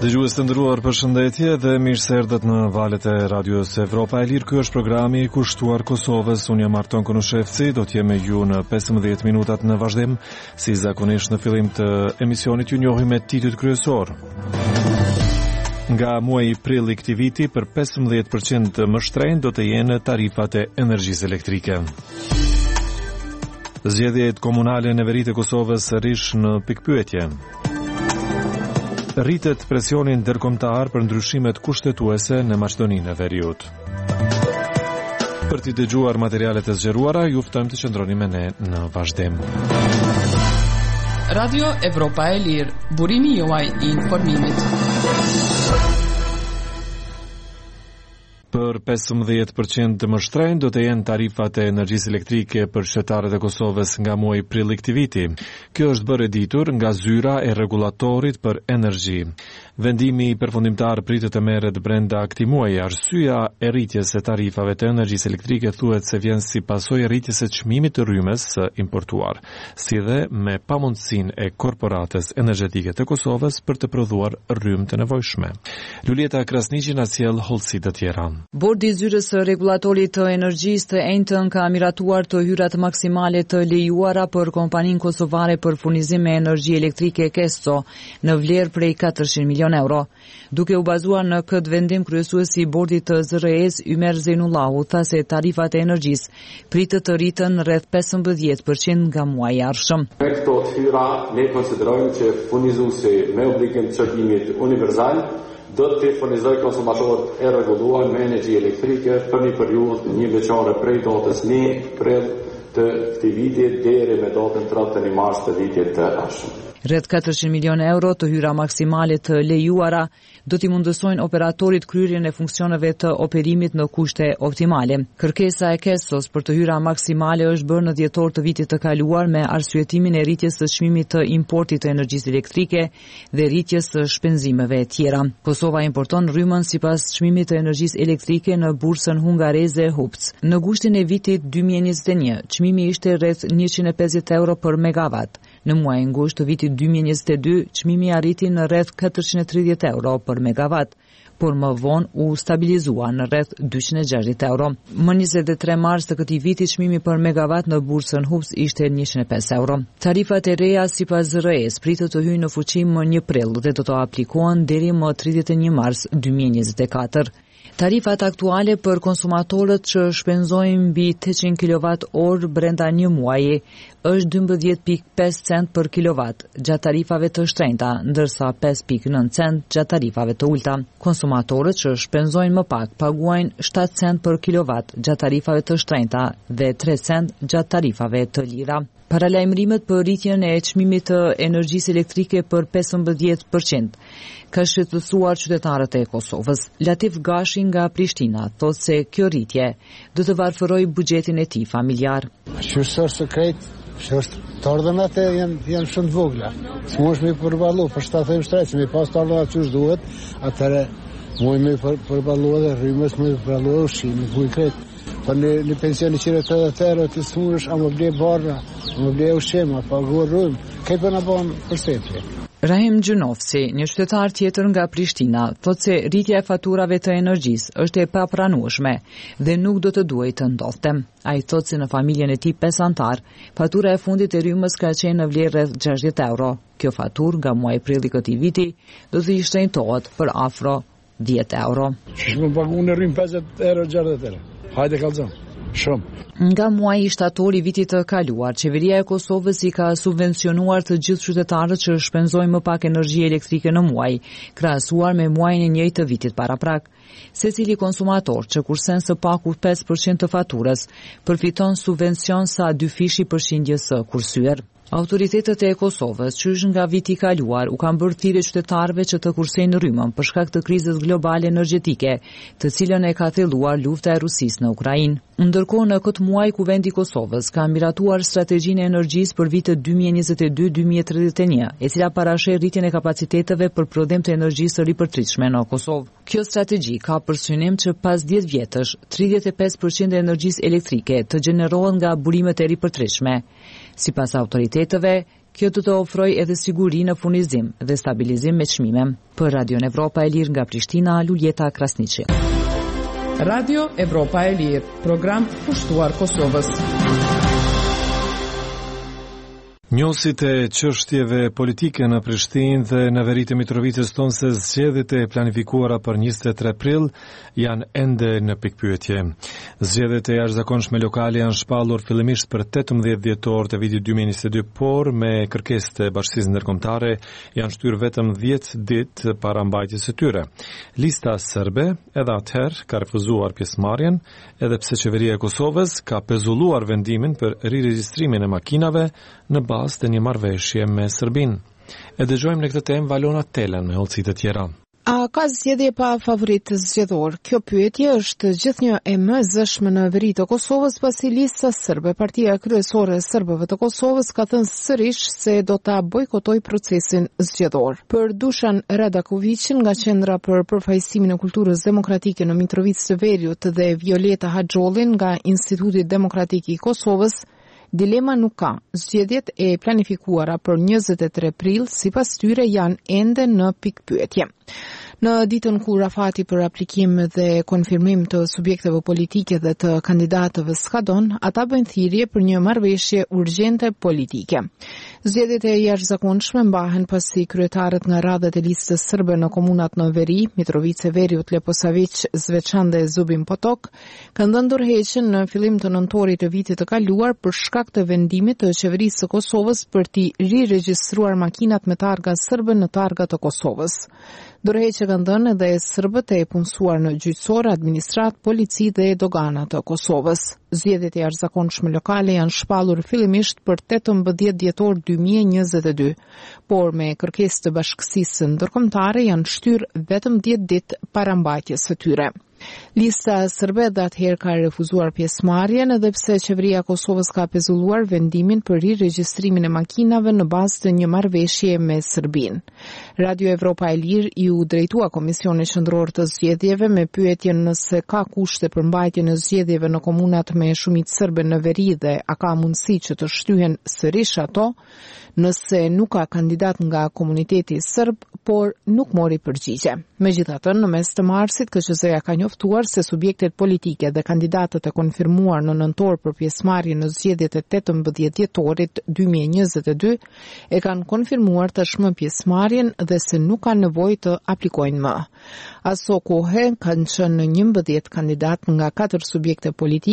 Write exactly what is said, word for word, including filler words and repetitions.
Dëgjues të nderuar, përshëndetje dhe mirë se erdhët në valët e Radios Evropa e Lirë. Ky është programi i kushtuar Kosovës. Unë jam Arton Konushevci, do të jem me ju në pesëmbëdhjetë minutat në vazhdim. Si zakonisht në fillim të emisionit ju njohim me titujt kryesor. Nga muaji prill i këtij viti për pesëmbëdhjetë përqind më shtrenjtë do të jenë tarifat e energjisë elektrike. Zgjedhjet komunale në veri të Kosovës rish në pikpyetje. Rritet presionin ndërkombëtar për ndryshimet kushtetuese në Maqedoninë e Veriut. Për t'i dëgjuar materialet e zgjeruara, ju ftojmë të qëndroni me ne në vazhdim. Radio Evropa e Lirë, burimi juaj i informimit. Për pesëmbëdhjetë përqind më shtrenjtë do të jenë tarifat e energjisë elektrike për qytetarët e Kosovës nga muaji prill i këtij viti. Kjo është bërë e ditur nga zyra e rregullatorit për energji. Vendimi përfundimtar pritet të merret brenda këtij muaji. Arsyeja e rritjes së tarifave të energjisë elektrike thuhet se vjen si pasojë e rritjes së çmimit të rrymës së importuar, si dhe me pamundësinë e korporatës energjetike të Kosovës për të prodhuar rrymë të nevojshme. Lulieta Krasniqi na sjell hollësi të tjera. Bordi i zyrës së rregullatorit të energjisë të enjtën ka miratuar të hyrat maksimale të lejuara për kompaninë kosovare për furnizim me energji elektrike Kesto në vlerë prej katërqind milion euro. Duke u bazuar në këtë vendim, kryesuesi i bordit të Z R E-s Ymer Zenullahu tha se tarifat e energjisë pritet të rriten rreth pesëmbëdhjetë përqind nga muaji i ardhshëm. Me këto hyra ne konsiderojmë që furnizuesi me obligim të çertimit universal do të furnizojë konsumatorët e rregulluar me energji elektrike për një periudhë një veçare prej datës një prill të këtij viti deri me datën tridhjetë e një mars të vitit të ardhshëm. Rreth katërqind milion euro të hyra maksimale të lejuara do t'i mundësojnë operatorit kryerjen e funksioneve të operimit në kushte optimale. Kërkesa e Kestos për të hyra maksimale është bërë në dhjetor të vitit të kaluar me arsyetimin e rritjes së çmimit të importit të energjisë elektrike dhe rritjes së shpenzimeve të tjera. Kosova importon rrymën sipas çmimit të energjisë elektrike në bursën hungareze Hupc. Në gushtin e vitit dy mijë e njëzet e një, çmimi ishte rreth njëqind e pesëdhjetë euro për megavat. Në muajin gusht të vitit dy mijë e njëzet e dy, çmimi arriti në rreth katërqind e tridhjetë euro për megavat, por më vonë u stabilizua në rreth dyqind e gjashtëdhjetë euro. Më njëzet e tre mars të këtij viti çmimi për megavat në bursën Hupc ishte njëqind e pesë euro. Tarifat e reja sipas Z R E-s pritet të hyjnë në fuqi më një prill dhe do të aplikohen deri më tridhjetë e një mars dy mijë e njëzet e katër. Tarifat aktuale për konsumatorët që shpenzojnë mbi tetëqind kilowatt orë brenda një muaji është dymbëdhjetë pikë pesë cent për kilovat gjatë tarifave të shtrenjta, ndërsa pesë pikë nëntë cent gjatë tarifave të ulta. Konsumatorët që shpenzojnë më pak paguajnë shtatë cent për kilovat gjatë tarifave të shtrenjta dhe tre cent gjatë tarifave të lira. Paralajmërimet për rritjen e çmimit të energjisë elektrike për pesëmbëdhjetë përqind ka shqetësuar qytetarët e Kosovës. Latif Gashi nga Prishtina thotë se kjo rritje do të varfërojë buxhetin e tij familjar. Qytetarët së krejt, është të ardhënat e janë, janë shumë të vogla. S'mosh me përballu, për shtatë e shtresë, me pas të ardhënat që është duhet, atëre moj me për, përballu dhe rrymës me përballu e ushqimit, buj krejt. Për në, në pensioni qire të dhe tërë, të smuresh, a më ble barra, a më ble ushqim, a paguar rrymë, kaj për në banë përstepje. Rahim Gjunovci, një qytetar tjetër nga Prishtina, thotë se rritja e faturave të energjisë është e papranueshme dhe nuk do të duhej të ndodhte. Ai thotë se në familjen e tij pesë antar, fatura e fundit e rrymës ka qenë në vlerë rreth gjashtëdhjetë euro. Kjo faturë nga muaji prill i këtij viti do të i shtrenjtohet për afro dhjetë euro. Shumë paguën e rrymë pesëdhjetë euro gjashtëdhjetë euro. Hajde kallzon. Shumë. Nga muaji shtator i vitit të kaluar, qeveria e Kosovës i ka subvencionuar të gjithë qytetarët që shpenzojnë më pak energji elektrike në muaj, krahasuar me muajin e njëjtë të vitit paraprak. Secili konsumator që kursen së paku pesë përqind të faturës, përfiton subvencion sa dy fishi përqindjes së kursyer. Autoritetet e Kosovës, qysh nga viti i kaluar, u kanë bërë thirrje qytetarëve që të kursejnë rrymën për shkak të krizës globale energjetike, të cilën e ka thelluar lufta e Rusisë në Ukrainë. Ndërkohë në këtë muaj Kuvendi i Kosovës ka miratuar strategjinë e energjisë për vitet dy mijë e njëzet e dy deri dy mijë e tridhjetë e një, e cila parasheh rritjen e kapaciteteve për prodhim të energjisë së ripërtritshme në Kosovë. Kjo strategji ka për synim që pas dhjetë vjetësh, tridhjetë e pesë përqind e energjisë elektrike të gjenerohet nga burimet e ripërtritshme. Sipas autoriteteve, Kjo do të ofrojë edhe siguri në furnizim dhe stabilizim me çmime. Për Radio Evropa e Lirë nga Prishtina, Luljeta Krasniqi. Radio Evropa e Lirë, program pushtuar Kosovës. Njohësit e çështjeve politike në Prishtinë dhe në veri të Mitrovicës thonë se zgjedhjet e planifikuara për njëzet e tre prill janë ende në pikpyetje. Zgjedhjet e jashtëzakonshme lokale janë shpallur fillimisht për tetëmbëdhjetë dhjetor të vitit dy mijë e njëzet e dy, por me kërkesë të Bashkisë Ndërkombëtare janë shtyr vetëm dhjetë ditë para mbajtjes së tyre. Lista serbe edhe atëherë ka refuzuar pjesëmarrjen, edhe pse qeveria e Kosovës ka pezulluar vendimin për riregjistrimin e makinave në bazë të një marrëveshje me Serbinë. E dëgjojmë në këtë temë Valona Telen me hollësi të tjera. A ka zgjedhje pa favorit zgjedhor? Kjo pyetje është gjithnjë e më zëshme në veri të Kosovës, pasi lista serbe, partia kryesore e serbëve të Kosovës, ka thënë sërish se do ta bojkotoj procesin zgjedhor. Për Dušan Radakovićin nga Qendra për Përfaqësimin e Kulturës Demokratike në Mitrovicë të Veriut dhe Violeta Haxhollin nga Instituti Demokratik i Kosovës, dilema nuk ka. Zgjedhjet e planifikuara për njëzet e tre prill sipas tyre janë ende në pikpyetje. Në ditën kur afati për aplikim dhe konfirmim të subjekteve politike dhe të kandidatëve skadon, ata bëjnë thirrje për një marrëveshje urgjente politike. Zgjedhjet e jashtëzakonshme mbahen pasi kryetarët nga radhët e listës serbe në komunat në veri, Mitrovica, Veriut, Leposavić, Zvečan dhe Zubin Potok, kanë dhënë dorëheqjen në fillim të nëntorit të vitit të kaluar për shkak të vendimit të qeverisë së Kosovës për t'i riregjistruar makinat me targa serbe në targa të Kosovës. Dorëheqje kanë dhënë edhe serbët e punësuar në gjyqësor, administrat, polici dhe dogana të Kosovës. Zgjedhjet e jashtëzakonshme lokale janë shpallur fillimisht për tetëmbëdhjetë dhjetor dy mijë e njëzet e dy, por me kërkesë të Bashkisë Ndërkombëtare janë shtyr vetëm dhjetë ditë para mbajtjes së tyre. Lista serbe dhe atëherë ka refuzuar pjesëmarrjen, edhe pse qeveria e Kosovës ka pezulluar vendimin për riregjistrimin e makinave në bazë të një marrëveshje me Serbinë. Radio Evropa e Lirë i u drejtua Komisionit Qendror të Zgjedhjeve me pyetjen nëse ka kushte për mbajtjen e zgjedhjeve në komunat me shumicë serbe në veri dhe a ka mundësi që të shtyhen sërish ato, nëse nuk ka kandidat nga komuniteti serb, por nuk mori përgjigje. Megjithatë, në mes të marsit, K Q Z-ja ka njoftuar se subjektet politike dhe kandidatët e konfirmuar në nëntor për pjesëmarrje në zgjedhjet e tetëmbëdhjetë dhjetorit dy mijë e njëzet e dy e kanë konfirmuar tashmë pjesëmarrjen dhe se nuk kanë nevojë të aplikojnë më. Aso kohë kanë qenë njëmbëdhjetë kandidat nga katër subjekte politike